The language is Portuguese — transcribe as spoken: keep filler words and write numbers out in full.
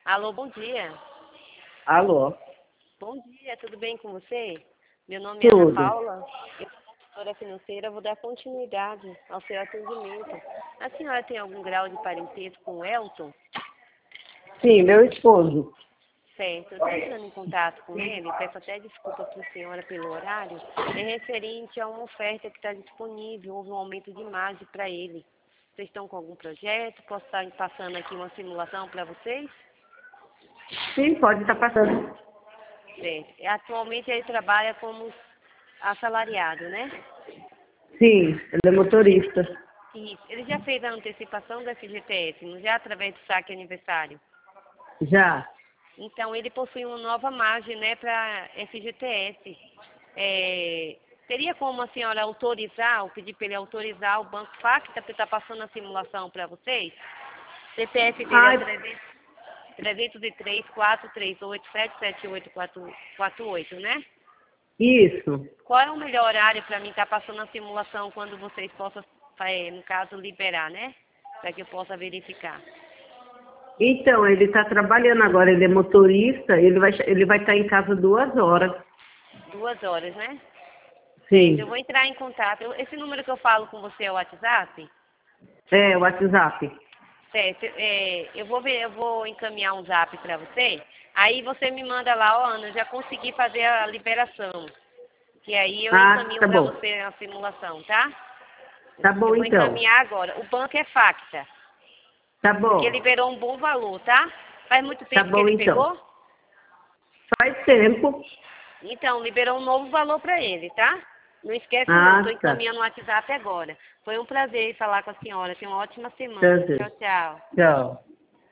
Alô, bom dia. Alô? Bom dia, tudo bem com você? Meu nome é Ana Tudo. Paula, eu sou consultora financeira, vou dar continuidade ao seu atendimento. A senhora tem algum grau de parentesco com o Elton? Sim, meu esposo. Certo, eu estou entrando em contato com ele, peço até desculpa para a senhora pelo horário, é referente a uma oferta que está disponível, houve um aumento de margem para ele. Vocês estão com algum projeto? Posso estar passando aqui uma simulação para vocês? Sim, pode estar passando. Certo. Atualmente ele trabalha como assalariado, né? Sim, ele é motorista. Isso. Ele já fez a antecipação do F G T S, não já através do saque aniversário? Já. Então, ele possui uma nova margem, né, para F G T S. É, teria como a senhora autorizar, ou pedir para ele autorizar o Banco Facta para estar passando a simulação para vocês? C P F dele é o Ai, trezentos, trezentos e três, quatro três oito, sete sete oito quatro quatro oito, né? isso. Qual é o melhor horário para mim estar passando a simulação quando vocês possam, eh, no caso, liberar, né? Para que eu possa verificar. Então, ele está trabalhando agora, ele é motorista, ele vai, ele vai estar em casa duas horas. Duas horas, né? Certo, eu Sim. vou entrar em contato. Eu- Esse número que eu falo com você é o WhatsApp? É, o WhatsApp. Certo, é, eu vou ver, eu vou encaminhar um zap para você. Aí você me manda lá, ó, Ana, eu já consegui fazer a liberação. Que aí eu Ah, encaminho tá para bom. você a simulação, tá? Tá Eu bom, vou então. encaminhar agora. O banco é Facta, Tá porque bom. liberou um bom valor, tá? Faz muito Tá tempo que bom, ele então. pegou? Faz tempo. Então, liberou um novo valor para ele, tá? Não esquece não, Ah, estou tá. encaminhando o WhatsApp agora. Foi um prazer falar com a senhora. Tenha uma ótima semana. Prazer. Tchau, tchau. Tchau.